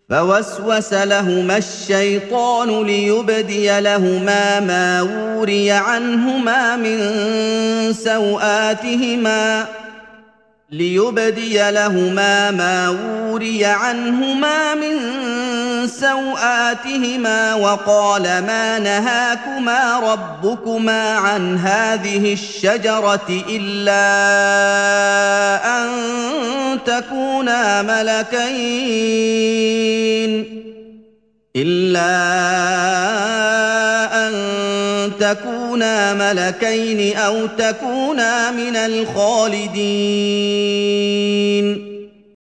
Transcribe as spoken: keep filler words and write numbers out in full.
فوسوس لهما الشيطان ليبدي لهما ما وري عنهما من سوآتهما ليبدي لهما ما وري عنهما من سوآتهما وقال ما نهاكما ربكما عن هذه الشجرة إلا أن تكونا ملكين إلا أن تكونا ملكين أو تكونا من الخالدين